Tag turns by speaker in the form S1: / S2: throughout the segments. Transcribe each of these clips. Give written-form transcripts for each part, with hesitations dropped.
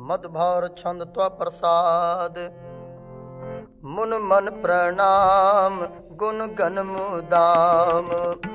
S1: मधुभार छंद त्वा प्रसाद। मुन मन प्रणाम गुण गण मुदाम।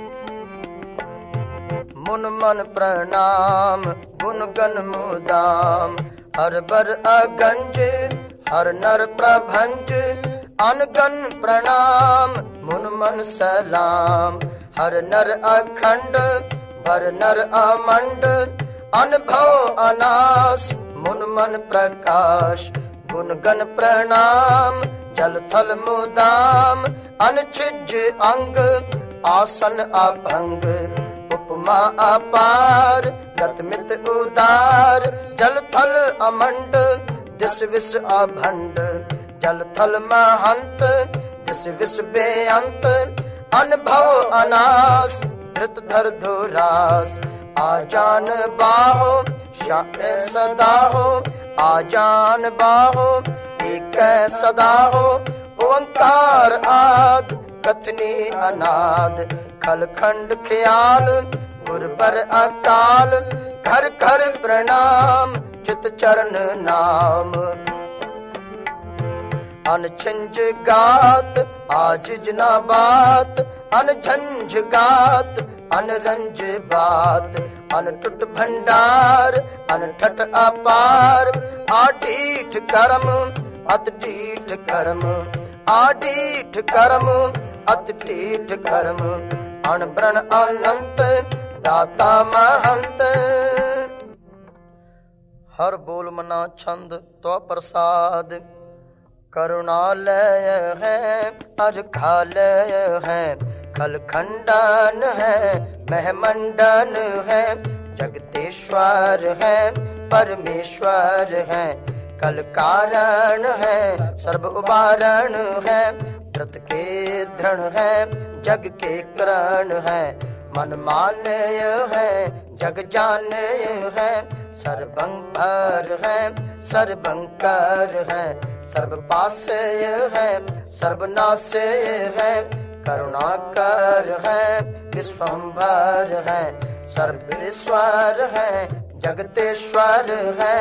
S1: मुन मन प्रणाम गुण गण मुदाम। हर बर अगंज हर नर प्रभंज। अनगन प्रणाम मुन मन सलाम। हर नर अखंड भर नर अमंड। अनुभव अनास मुन मन प्रकाश। गुण गण प्रणाम जल थल मुदाम। अनछिज अंग आसन अभंग। उपमा अपार गत मित उदार। जल थल अमंड दिस विस अभंड। जल थल महंत दिस विस बेअंत। अनुभव अनास धृत धर धुरास। आजान बाहो श्याम सदा हो। आजान बाहो एक सदा हो। ओंकार आद कथनी अनाद। खल खंड ख्याल गुरबर अकाल। घर घर प्रणाम चित चरण नाम। अनछंज गात आजिज न बात। अनझंझ गात अनरंज बात। अनटुट भंडार अनठट अपार। आडीठ कर्म अतडीठ कर्म। आडीठ कर्म अतडीठ कर्म। अनब्रण अनंत दाता महंत। हर बोल मना छंद तो प्रसाद। करुणालय है अरखालय है। खल खंडन है महमंडन है। जगतेश्वर है परमेश्वर है। कल कारण है सर्व उबारण है। व्रत के दृढ़ है जग के करण है। मन मानय है जग जानय है। सर्वंकर है सर्वंकर है। सर्व पासय है सर्वनाशय है। करुणाकर है विश्वंभर है। सर्वेश्वर है जगतेश्वर है।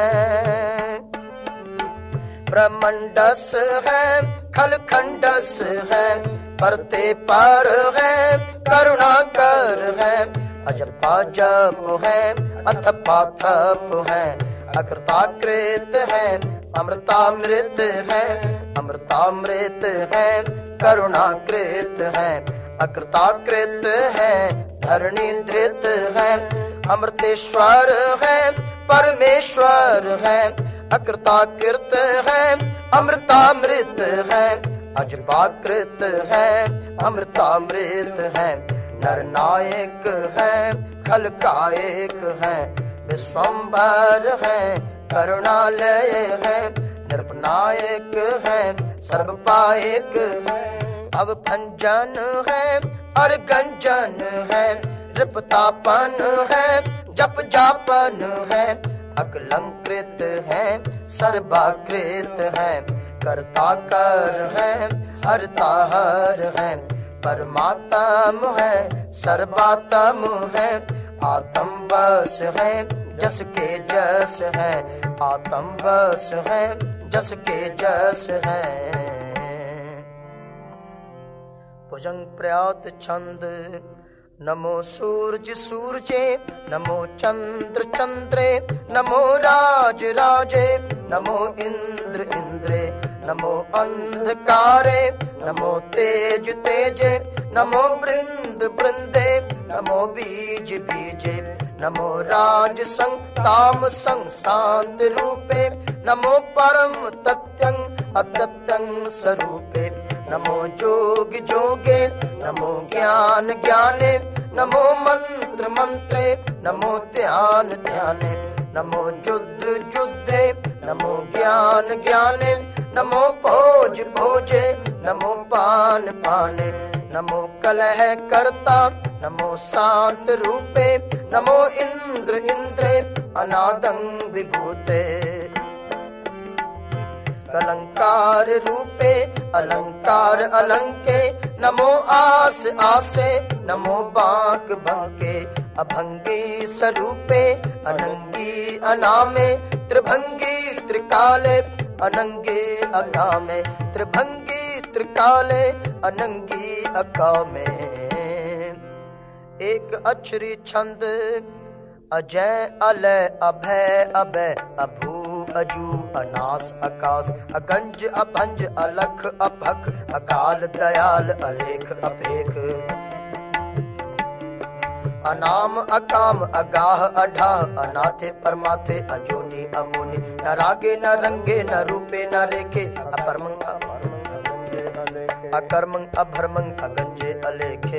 S1: ब्रह्मंडस है खल खंडस है। परते पर है करुणाकर है। अजपा जप है अथपा थप है। अकृताकृत है अमृतामृत है। अमृतामृत है करुणाकृत है। अकृताकृत है धरणी धृत है। अमृतेश्वर है परमेश्वर है। अकृताकृत है अमृतामृत है। अजपाकृत है अमृतामृत है। नरनायक है खल कायक है। विश्वंभर है करुणालय है। निर्पनायक है सर्वपायक है। अब भंजन है और गंजन है। रिपतापन है जप जापन है। अकलंकृत है सर्वाकृत है। कर्ता कर है हरता हर है। परमात्म है सर्वात्म है। आत्म बस है जस के जस है। आत्म बस है जस के जस है। भुजंग प्रयात छंद। नमो सूरज सूरजे नमो चंद्र चंद्रे। नमो राज राजे नमो इंद्र इंद्रे। नमो अंधकारे नमो तेज तेजे। नमो वृंद वृंदे नमो बीज बीजे। नमो राज संग ताम संग शांत रूपे। नमो परम तत्यं अतत्यं स्वरूपे। नमो जोग जोगे नमो ज्ञान ज्ञाने। नमो मंत्र मंत्रे नमो ध्यान ध्याने। नमो युद्ध युद्धे नमो ज्ञान ज्ञाने। नमो भोज भोजे नमो पान पाने। नमो कलह करता नमो शांत रूपे। नमो इंद्र इंद्रे अनादं विभूते। अलंकार रूपे अलंकार अलंके। नमो आस आसे नमो बांक भंके। अभंगी स्वरूपे अनंगी अनामे। त्रिभंगी त्रिकाले अनंगे अगामे, त्रिभंगी त्रिकाले अनंगी अगामे। एक अक्षरी छंद अजय अलय अभय अभय अभू अजू अनास अकाश अगंज अभंज अलख अभक अकाल दयाल अलेख अपेख। अनाम अकाम अगाह अढाह अनाथे परमाथे अजोनी अमोनी। न रागे न रंगे न रूपे न रेखे अपरमंग अकर्मंग अभर्मंग अगंजे अलेखे।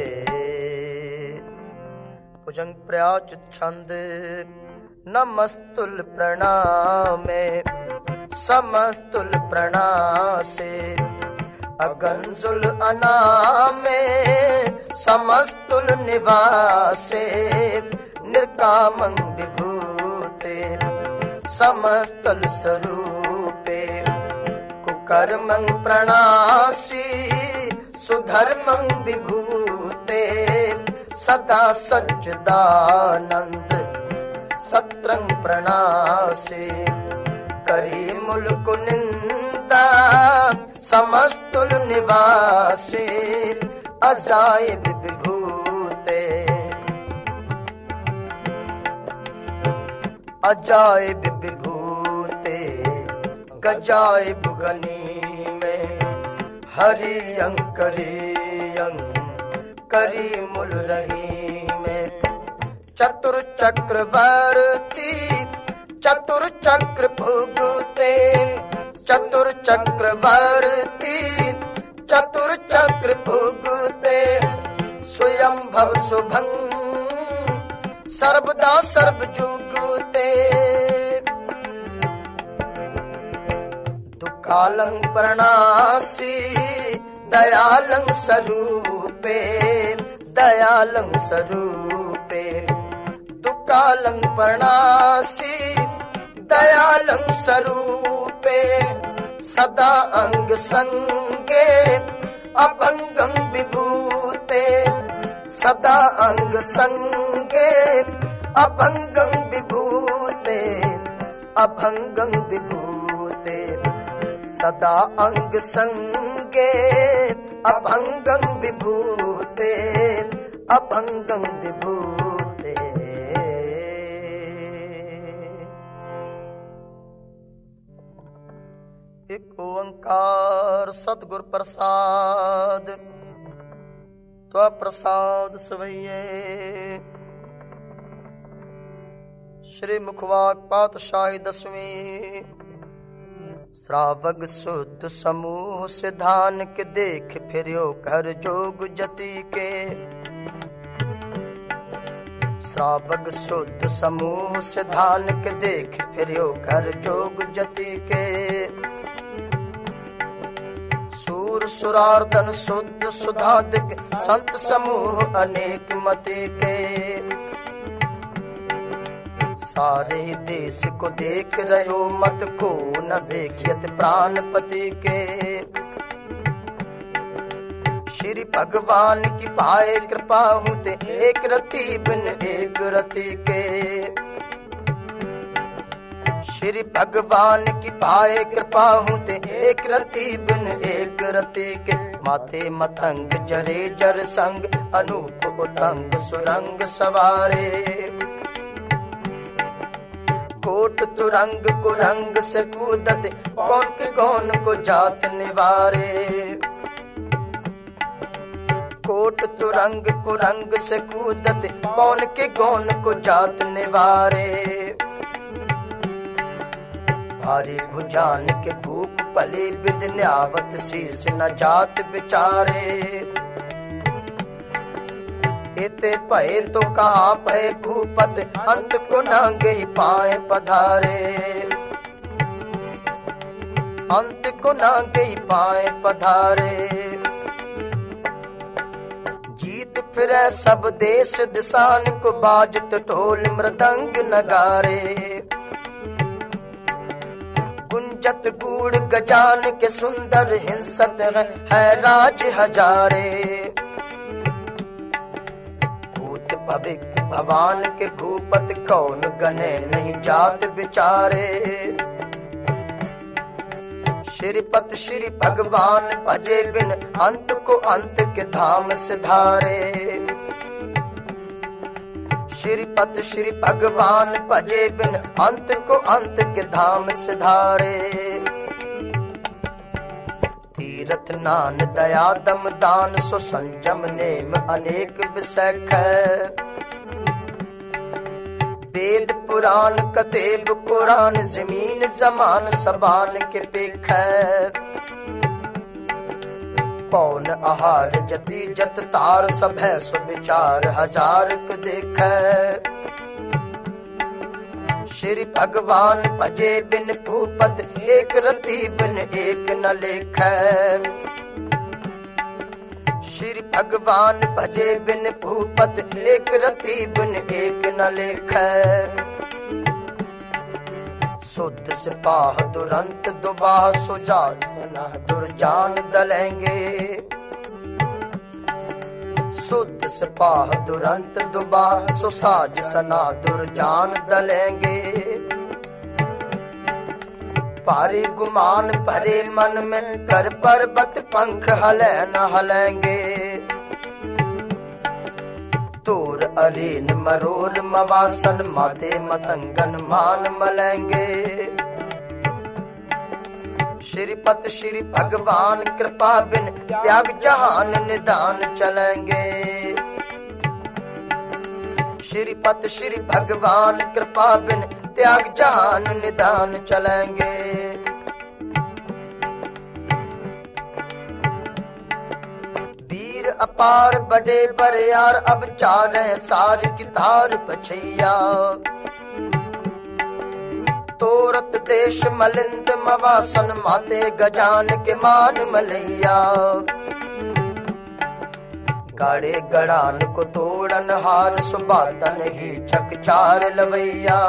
S1: भुजंग प्रयाचित छंद नमस्तुल प्रणामे समस्तुल प्रणासे अगंजुल अनामे समस्तुल निवासे। निर्कामं विभूते समस्तल स्वरूपे कुकर्मं प्रणासी सुधर्मं विभूते। सदा सच्चिदानंद सत्रंग प्रणासे करी मुल्क निंदा समस्तुल निवासे। अजायब विभूते अजायब विभूते गजायब गनी में। हरि अंकरियं करी मुल रही में। चतुर चक्रवर्ती चतुर चक्र भुगते चतुर चक्रवर्ती चतुर चक्र भुगते। स्वयं भव शुभं सर्वदा सर्व जुगते। दुकालं प्रणासी दयालं स्वरूपे दयालं स्वरूपे। दुकालं प्रणासी दयालं स्वरूपे। सदा अंग संगे अभंगं विभूते। सदा अंग संगे अभंगं विभूते अभंगं विभूते। सदा अंग संगे अभंगं विभूते अभंगं विभूते। एक ओंकार सतगुर प्रसाद त्व प्रसाद सवैये। श्री मुखवाक पातशाही 10वीं। श्रावक शुद्ध समूह सिधान के देख फिर्यो कर जोग जति के। श्रावक शुद्ध समूह सिधान के देख फिर्यो कर जोग जति के। सूर सुरार्दन शुद्ध सुधादिक संत समूह अनेक मति के। सारे देश को देख रहो मत को न देखियत प्राणपति के। श्री भगवान की पाए कृपा होते एक रति बिन एक रति के। श्री भगवान की पाए कृपा होते एक रति बिन एक रति के। माथे मतंग जरे जर संग अनूप उतंग सुरंग सवारे। कोट तुरंग कुरंग से कूदत कौन के कौन को जात निवारे। कोट तुरंग कुरंग से कूदत कौन के कौन को जात निवारे। भारी भुजान के भूप पले विद न्यावत शीश न जात बिचारे। इते पए तो कहाँ पए भूपत अंत को न गई पाए पधारे। अंत को न गई पाए पधारे। जीत फिरे सब देश दिशान को बाजत ढोल मृदंग नगारे। गुंजत गूढ़ गजान के सुंदर हिंसत है राज हजारे। भविक भवान के भूपत कौन गने नहीं जात बिचारे। श्रीपत श्री भगवान भजे बिन अंत को अंत के धाम सिधारे। श्रीपत श्री भगवान भजे बिन अंत को अंत के धाम सिधारे। तीरथ नान दया दम दान सो संजम नेम अनेक विसख। वेद पुराण कतेब कुरान जमीन जमान सबान के पेख। पौन आहार जति जत तार सब है सो विचार हजार को देख। श्री भगवान भजे बिन भूपत एक रति बिन एक न लेख। श्री भगवान भजे बिन भूपत एक रति बिन एक न लेख। शुद्ध सिपाह दुरंत दुबाह सुजान सनाह दुर्जान दलेंगे। शुद्ध सिपाह दुरंत दुबाह सुसाज सना दुर्जान दलेंगे। भारी गुमान भरे मन में कर पर्वत पंख हले न हलेंगे। तोर अरीन मरोर मवासन माते मतंगन मान मलेंगे। श्रीपत श्री भगवान कृपा बिन त्याग जहान निदान चलेंगे। श्रीपत श्री भगवान कृपा बिन त्याग जहान निदान चलेंगे। वीर अपार बड़े बरियार अब चारे सार की तार पछैया। तोरत देश मलिंद मवासन माते गजान के मान मलैया। गाड़े गड़ान को तोड़न हार सुबातन ही छक चार लवैया।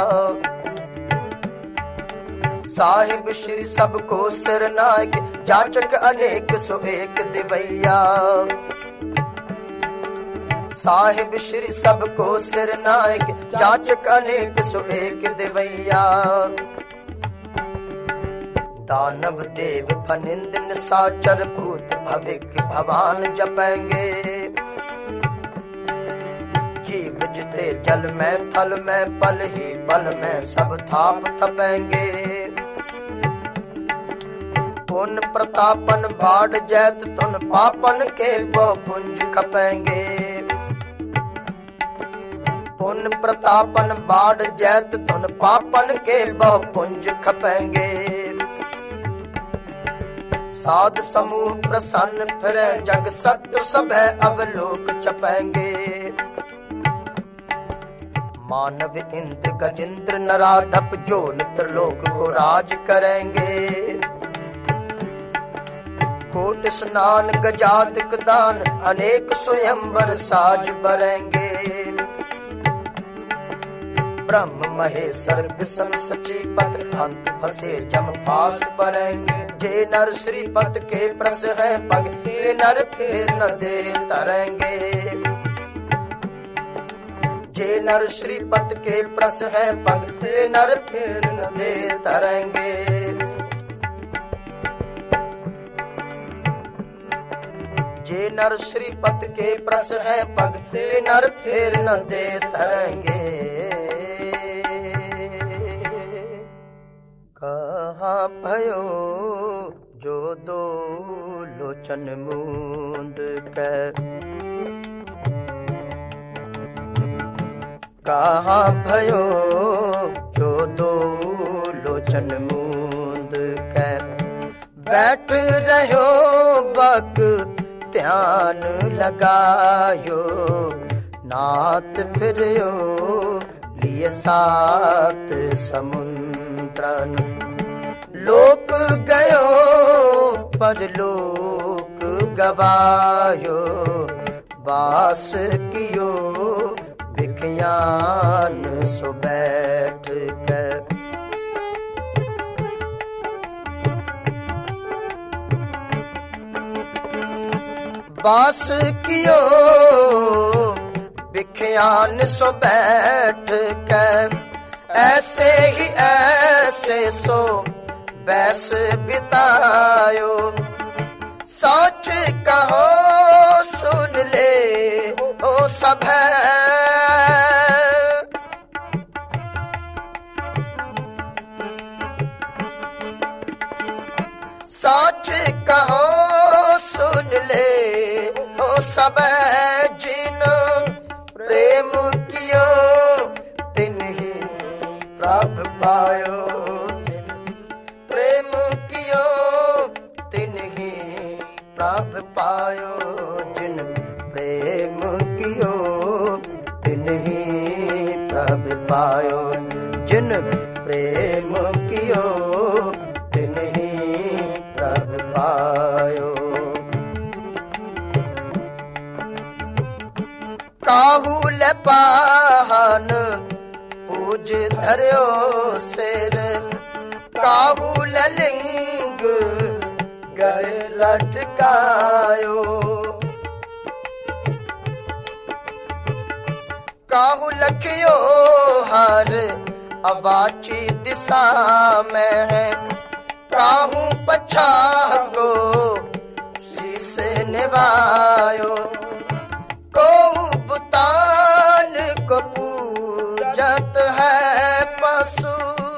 S1: साहिब श्री सबको सिर नायक जाचक अनेक सो एक दिवैया। साहिब श्री सबको सिर नायक जाचक अनेक सो एक दिवैया। दानव देव फनिंद निशाचर भूत भविक भवान जपेंगे। जीव जिते जल में थल में पल ही पल में सब थाप थपेंगे। पुन प्रतापन बाढ़ जैत तुन पापन के वो पुंज खपेंगे। पुन प्रतापन बाढ़ जैत तुन पापन के बहु पुंज खपेंगे। साध समूह प्रसन्न फिरे जग सत्य सब है अवलोक चपेंगे। मानव इंद्र गजेंद्र नराधप जो त्रिलोक को राज करेंगे। कोट स्नान गजादिक दान अनेक स्वयंवर साज बरेंगे। ब्रह्म महेश्वर विष्णु सचीपत अंत फंसे जम फास परेंगे। जे नर श्रीपत के प्रस है पग तेरे नर फिर न दे तरेंगे। जे नर श्रीपत के प्रस है पग तेरे नर फिर न दे तरेंगे। जे नर श्रीपत के प्रस है पग तेरे नर फिर न दे तरेंगे। कहाँ भयो जो दो लोचन मूंद कर। कहाँ भयो जो दो लोचन मूंद कर। बैठ रहो बक ध्यान लगायो। नाथ फिरो लिए सात समुद्रन। लोक गयो परलोक गवायो। वास कियो विज्ञान सो बैठ कर। वास कियो विज्ञान सो बैठ कर। ऐसे ही ऐसे सो बैस बितायो। सोच कहो सुन ले ओ सब सोच कहो सुन ले ओ सब जिन प्रेम कियो तिन ही प्रभ पायो। प्रेम कियो तिन ही प्रभ पायो। जिन प्रेम कियो तिन ही प्रभ पायो। जिन प्रेम कियो तिन ही प्रभ पायो। काहुल पाहन पूज धर्यो सिर। काहुल लिंग गर लटकायो। काहू लखियो हर अवाची दिशा में है। काहू पछाह को शीस निभायो। को बुतान को पूजत है पशु।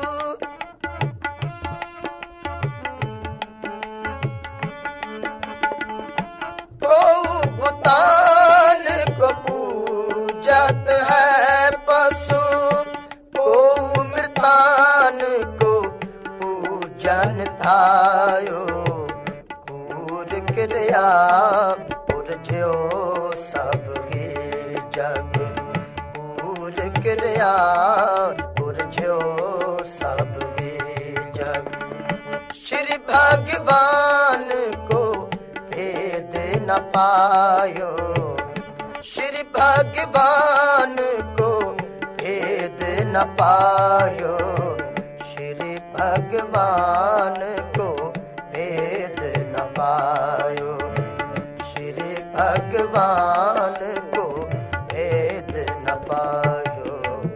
S1: को बुतान को पूजत है पशु। को मृतान को पूजन थायो। कूर क्रिया पुरझ्यो सब ही जग। कूर क्रिया पुरझ्यो सब ही जग। श्री भगवान को भेद न पायो। श्री भगवान को भेद न पायो। श्री भगवान को भेद न पायो। श्री भगवान को भेद न पायो।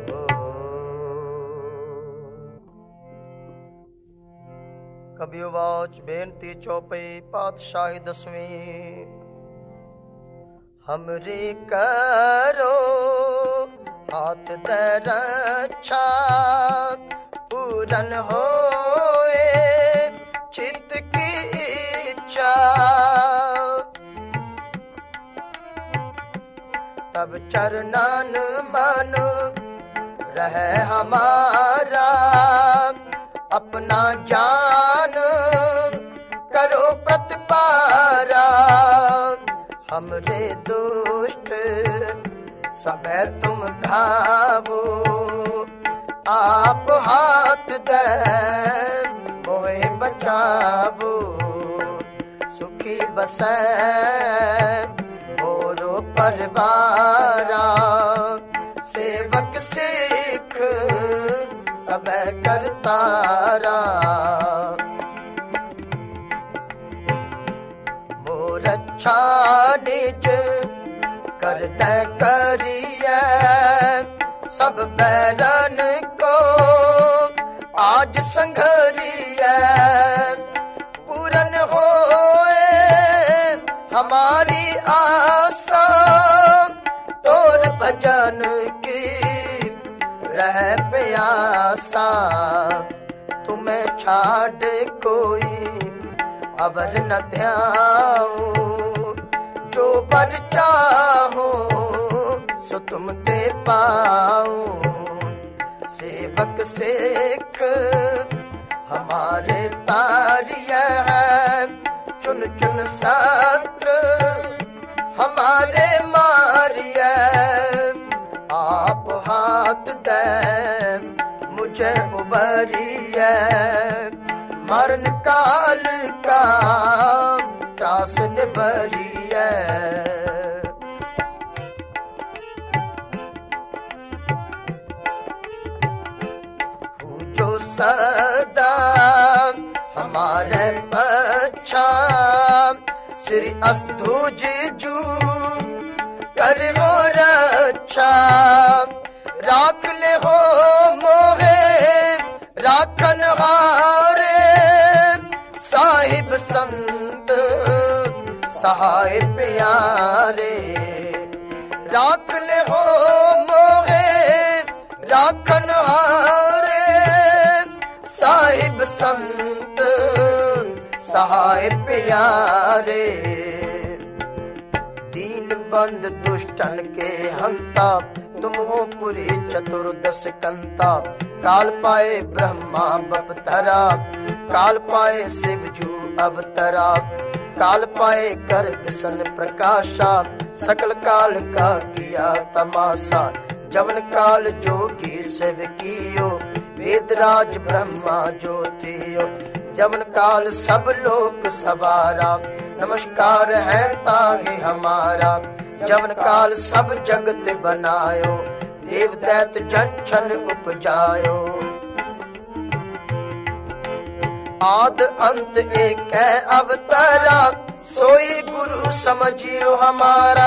S1: कबियोवाच बेनती चौपई पातशाही 10वीं। हमरे करो हाथ दे रक्षा। पूरन होए चित्त की इच्छा। तब चरणन मन रहे हमारा। अपना जान करो प्रतिपारा। हमरे दुष्ट सब तुम ढावो। आप हाथ दे मोहे बचावो। सुखी बसे मोरो परिवारा। सेवक सिख सब करतारा। मोर अच्छा निज कर दे करिए। सब बैरन को आज संघरिए। पूरन होए हमारी आशा। तोर भजन की रह प्यासा। तुम्हें छाड़ कोई अवर न ध्याओ। जो बर चाहो सो तुम ते पाओ। सेवक सिख हमारे तारिय है। चुन चुन सत्र हमारे मारिय। आप हाथ दे मुझे उबरिए। मरण काल का त्रास निबरिए। जो सदा हमारे पच्छा। श्री अस्तुज जू कर वो रक्षा। राख ले हो मोहे राखन हारे। सहाय प्यारे। राख ले हो मोहे राखन हारे, साहिब संत सहाय प्यारे। दीन बंद दुष्टन के हंता, तुम हो पुरी चतुर्दश कंता। काल पाए ब्रह्मा बपतरा, काल पाए शिव जू अवतरा। काल पाए कर विसन प्रकाशा, सकल काल का किया तमाशा। जवन काल जोगी शिव कियो, वेदराज ब्रह्मा ज्योतियो। जवन काल सब लोक सवारा, नमस्कार है ताहि हमारा। जवन काल सब जगत बनायो, देव दैत जन छन उपजायो। आद अंत एक है अवतारा, सोई गुरु समझियो हमारा।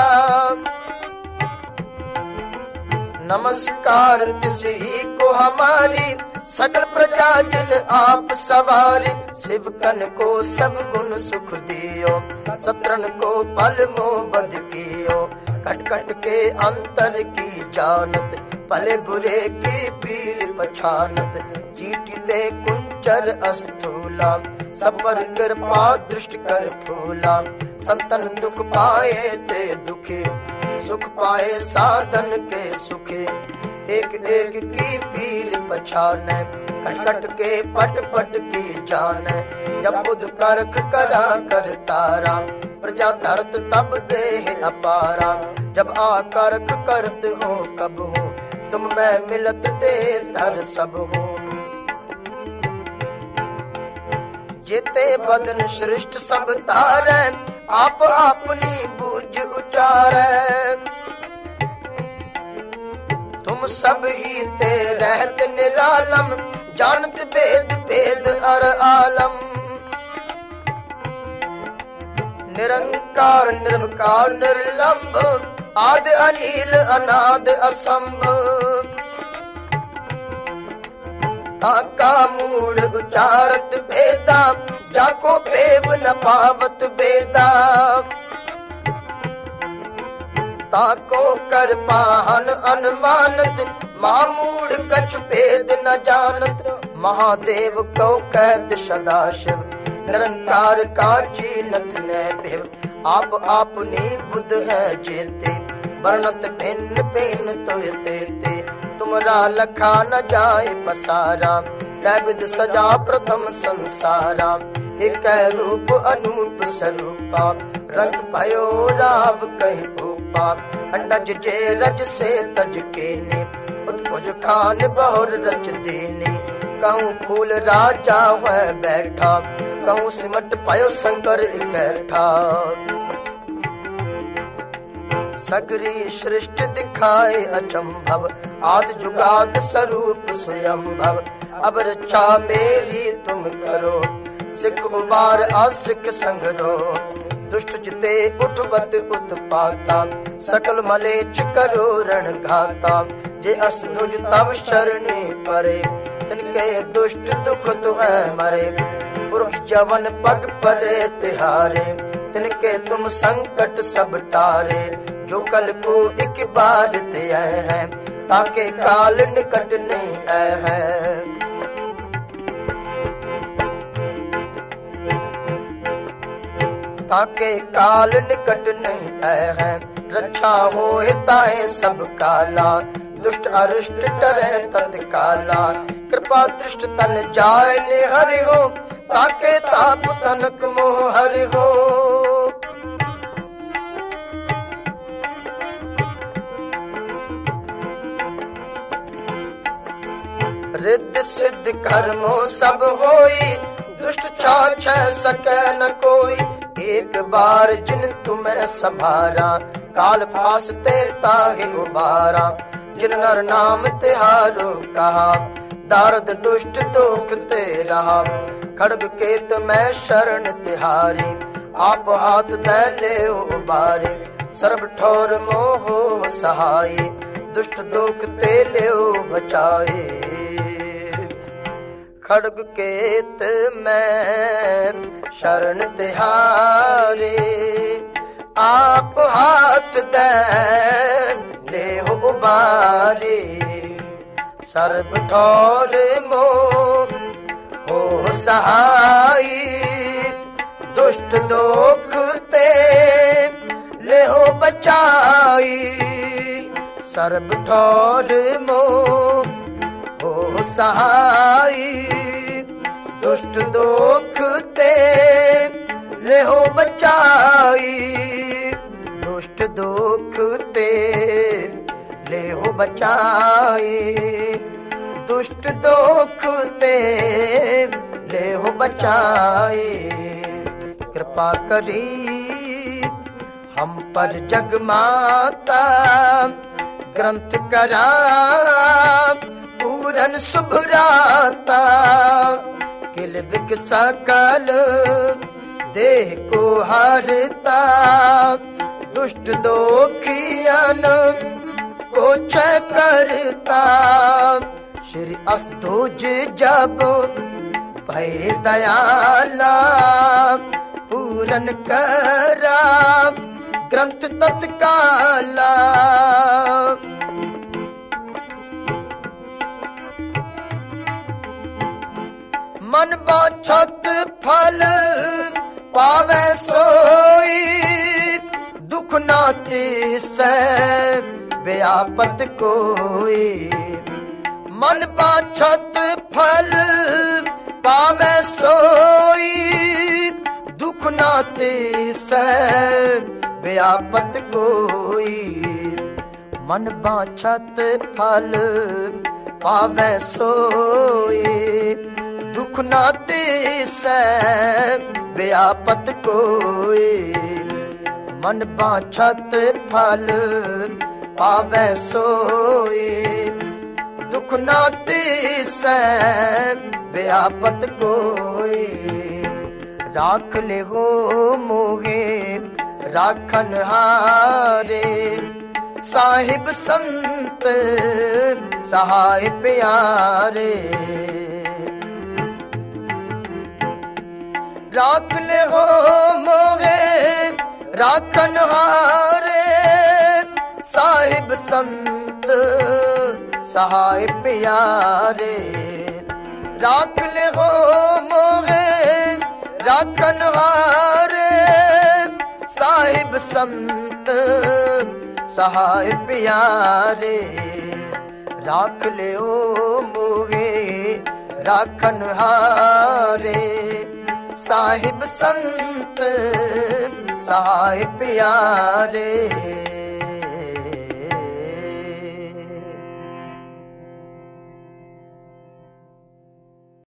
S1: नमस्कार तिस ही को हमारी, सकल प्रजा जिन आप सवारी। शिव कन को सब गुण सुख दियो, सत्रन को पल मोह बध कियो। कट कट के अंतर की जानत, भले बुरे की पीर पछानत। चीटिते कुंचर अस्थूला, सब पर कृपा दृष्ट कर फूला। संतन दुख पाए ते दुखे, सुख पाए साधन के सुखे। एक एक की पीर पछाने, कट कट के पट पट की जाने। जब बुध करख करा कर तारा, प्रजा धरत तब देह अपारा। जब आकरख करत हो कब हो, तुम मैं मिलत दे धर सब हो। जेते बदन सृष्ट सब तारे, आप अपनी बूझ उचारे। तुम सब ही ते रहत निरालम, जानत भेद भेद अर आलम। निरंकार निर्विकार निर्लंब, आदि अनिल अनाद असंभ। ताका मूड उचारत भेदा, जाको भेद न पावत बेदा। ताको कर पाहन अनुमानत, मामूड कछ भेद न जानत। महादेव को कहत सदाशिव, निरंकार का चीनत न देव। आप अपनी बुध है जेते, वर्णत भिन्न भिन्न तो तेते। तुमरा लखा न जाए पसारा, कैबिद सजा प्रथम संसारा। एक रूप अनूप स्वरूपा, रंग भयो राव कहीं भूपा। अंडज जे रज से तज केने, उत्पुज खान बहुर रच देने। कहूँ फूल राजा वह बैठा, कहूँ सिमट पायो शंकर इकट्ठा। सगरी सृष्टि दिखाए अचंभव, आद जुगाद स्वरूप स्वयंभव। अब रक्षा मेरी तुम करो, सिख उबार आसिक संगरो। दुष्ट जिते उठवत उत्पाता, सकल मलेच्छ करो रण घाता। जे असनुज तव शरणी परे, तिनके दुष्ट दुख तुह मरे। पुरुष जवन पग परे तिहारे, तिनके तुम संकट सब टारे। जो कल को एक बार ते आए हैं, ताके काल निकट नहीं आए हैं। ताके काल निकट नहीं आए हैं। रक्षा हो हिताए सब काला, दुष्ट अरिष्ट डरे तत्काला। कृपा दृष्ट तन जाय ने हरि हो, ताके ताप तनक मोह हरि हो। रिद्ध सिद्ध कर्मो सब होई, दुष्ट छाछ सके न कोई। एक बार जिन तुम्हें संभारा, काल फासते ताहि उबारा। जिन नर नाम तिहारो कहा, दारद दुष्ट दुख ते रहा। खड़ग केत में शरण तिहारी, आप हाथ दे ले उबारे। सर्व ठोर मोहो सहाय, दुष्ट दुख ते ले बचाए। खड़ग केत में शरण तिहारी, आप हाथ दे ले हो उबारे सर्ब ठौर मोह हो सहाई दुष्ट दोख ते ले हो बचाई सर्ब ठौर मोह हो सहाई दुष्ट दोख ते ले हो बचाई दुष्ट दोख ते ले हो बचाई दुष्ट दोख ते ले हो बचाई कृपा करी हम पर जग माता ग्रंथ करा पूरन सुभराता किल बिक सकल देह को हारता दुष्ट दोखियन को क्षय करता श्री अस्तुज जब भय दयाला पूरन करा ग्रंथ तत्काला मन बाछत फल पावे सोई दुख नाते से व्यापत कोई मन बाछत फल पावे सोई दुख नाते से व्यापत कोई मन बाछत फल पावे सोई दुख नाते से व्यापत कोई मन बाछत फल पावे सोई दुख नाते से व्यापत कोई राख ले हो मोहे राखन हारे साहिब संत सहाय प्यारे राख ले हो मोहे राखन हारे साहिब संत सहाय प्यारे राख ले हो मोहे राखन हारे साहिब संत सहाय प्यारे राख ले हो मोहे राखन हारे साहिब संत सहाय प्यारे।